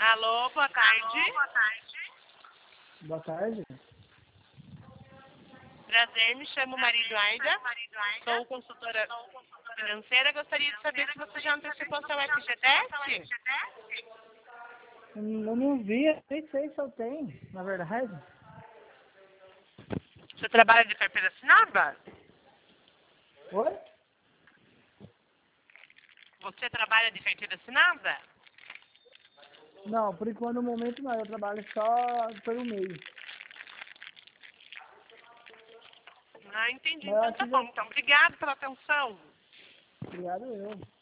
Alô, boa tarde. Boa tarde. Prazer, me chamo Maria Eduarda. Sou consultora financeira. Gostaria de saber se você já antecipou seu FGTS? Eu não vi, nem sei se eu tenho, na verdade. Você trabalha de carteira assinada? Oi? Você trabalha de carteira assinada? Não, por enquanto no momento não, eu trabalho só pelo meio. Ah, entendi. Mas eu Então acho tá que bom. já... Então, obrigado pela atenção. Obrigado eu.